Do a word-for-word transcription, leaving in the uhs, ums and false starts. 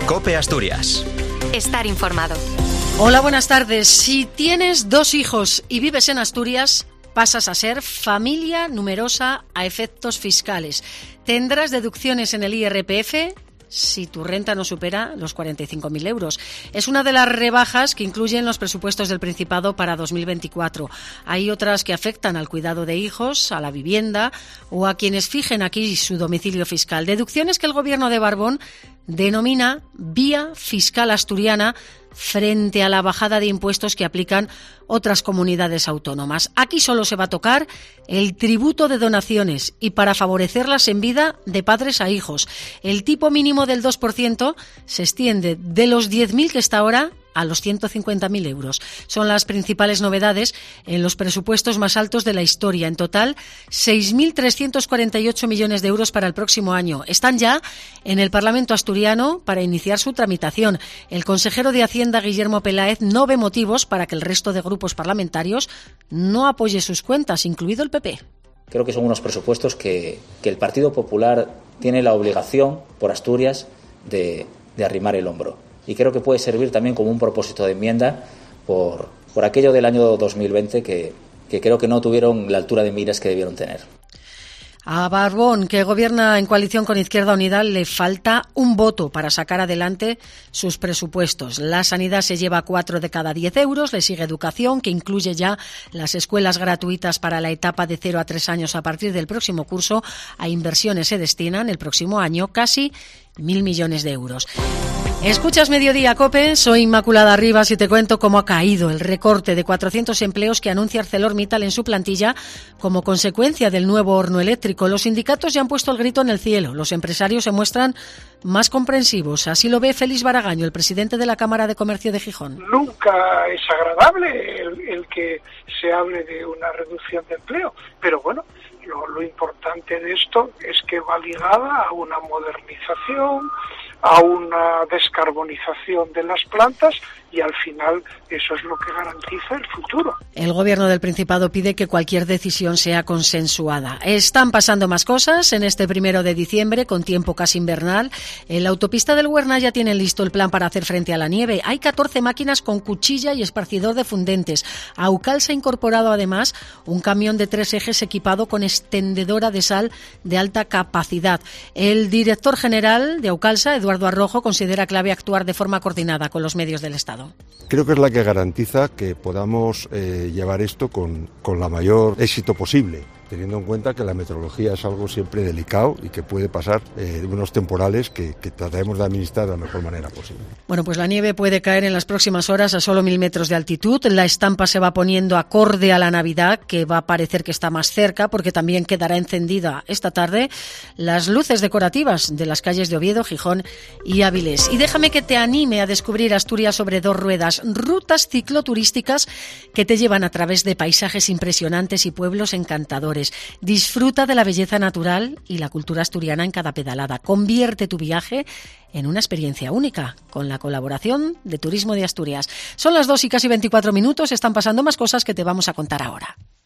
COPE Asturias. Estar informado. Hola, buenas tardes. Si tienes dos hijos y vives en Asturias, pasas a ser familia numerosa a efectos fiscales. Tendrás deducciones en el I R P F si tu renta no supera los cuarenta y cinco mil euros. Es una de las rebajas que incluyen los presupuestos del Principado para dos mil veinticuatro. Hay otras que afectan al cuidado de hijos, a la vivienda o a quienes fijen aquí su domicilio fiscal. Deducciones que el Gobierno de Barbón denomina vía fiscal asturiana frente a la bajada de impuestos que aplican otras comunidades autónomas. Aquí solo se va a tocar el tributo de donaciones y para favorecerlas en vida de padres a hijos. El tipo mínimo del dos por ciento se extiende de los diez mil que está ahora a los ciento cincuenta mil euros. Son las principales novedades en los presupuestos más altos de la historia. En total, seis mil trescientos cuarenta y ocho millones de euros para el próximo año. Están ya en el Parlamento asturiano para iniciar su tramitación. El consejero de Hacienda, Guillermo Peláez, no ve motivos para que el resto de grupos parlamentarios no apoye sus cuentas, incluido el P P. Creo que son unos presupuestos que, que el Partido Popular tiene la obligación por Asturias de, de arrimar el hombro. Y creo que puede servir también como un propósito de enmienda por, por aquello del año dos mil veinte que, que creo que no tuvieron la altura de miras que debieron tener. A Barbón, que gobierna en coalición con Izquierda Unida, le falta un voto para sacar adelante sus presupuestos. La sanidad se lleva cuatro de cada diez euros, le sigue educación, que incluye ya las escuelas gratuitas para la etapa de cero a tres años a partir del próximo curso. A inversiones se destinan el próximo año casi mil millones de euros. Escuchas Mediodía COPE, soy Inmaculada Rivas y te cuento cómo ha caído el recorte de cuatrocientos empleos que anuncia ArcelorMittal en su plantilla como consecuencia del nuevo horno eléctrico. Los sindicatos ya han puesto el grito en el cielo, los empresarios se muestran más comprensivos. Así lo ve Félix Baragaño, el presidente de la Cámara de Comercio de Gijón. Nunca es agradable el, el que se hable de una reducción de empleo, pero bueno, lo, lo importante de esto es que va ligada a una modernización, a una descarbonización de las plantas y al final eso es lo que garantiza el futuro. El Gobierno del Principado pide que cualquier decisión sea consensuada. Están pasando más cosas en este primero de diciembre con tiempo casi invernal. En la autopista del Huerna ya tienen listo el plan para hacer frente a la nieve. Hay catorce máquinas con cuchilla y esparcidor de fundentes. Aucalsa ha incorporado además un camión de tres ejes equipado con extendedora de sal de alta capacidad. El director general de Aucalsa, Eduardo Arrojo, considera clave actuar de forma coordinada con los medios del Estado. Creo que es la que garantiza que podamos eh, llevar esto con, con la mayor éxito posible, teniendo en cuenta que la meteorología es algo siempre delicado y que puede pasar eh, unos temporales que, que trataremos de administrar de la mejor manera posible. Bueno, pues la nieve puede caer en las próximas horas a solo mil metros de altitud. La estampa se va poniendo acorde a la Navidad, que va a parecer que está más cerca, porque también quedará encendida esta tarde las luces decorativas de las calles de Oviedo, Gijón y Avilés. Y déjame que te anime a descubrir Asturias sobre dos ruedas, rutas cicloturísticas que te llevan a través de paisajes impresionantes y pueblos encantadores. Disfruta de la belleza natural y la cultura asturiana en cada pedalada. Convierte tu viaje en una experiencia única con la colaboración de Turismo de Asturias. Son las dos y casi veinticuatro minutos. Están pasando más cosas que te vamos a contar ahora.